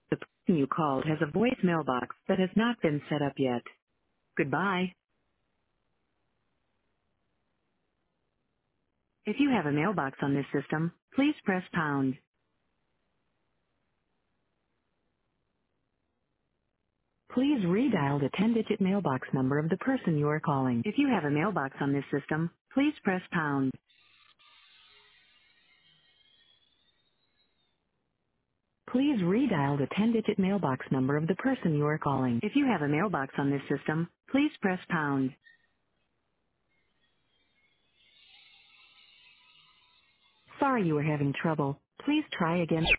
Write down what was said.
The person you called has a voice mailbox that has not been set up yet. Goodbye. If you have a mailbox on this system, please press pound. Please redial the 10-digit mailbox number of the person you are calling. If you have a mailbox on this system, please press pound. Please redial the 10-digit mailbox number of the person you are calling. If you have a mailbox on this system, please press pound. Sorry you are having trouble. Please try again.